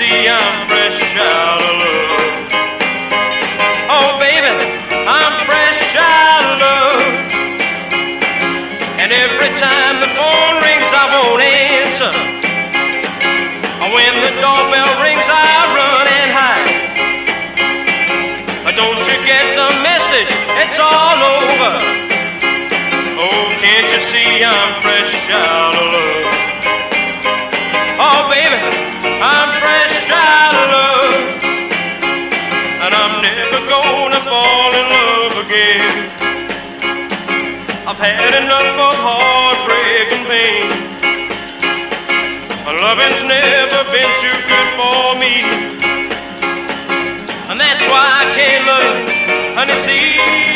see I'm fresh out of love? Oh, baby, I'm fresh out of love. And every time the phone rings, I won't answer. When the doorbell rings, I run and hide. Don't you get the message? It's all over. Oh, can't you see I'm fresh out of love? Oh, baby, I'm fresh out of love. And I'm never gonna fall in love again. I've had enough of heartbreak and pain. Loving's never been too good for me. And that's why I can't love you, honey, see.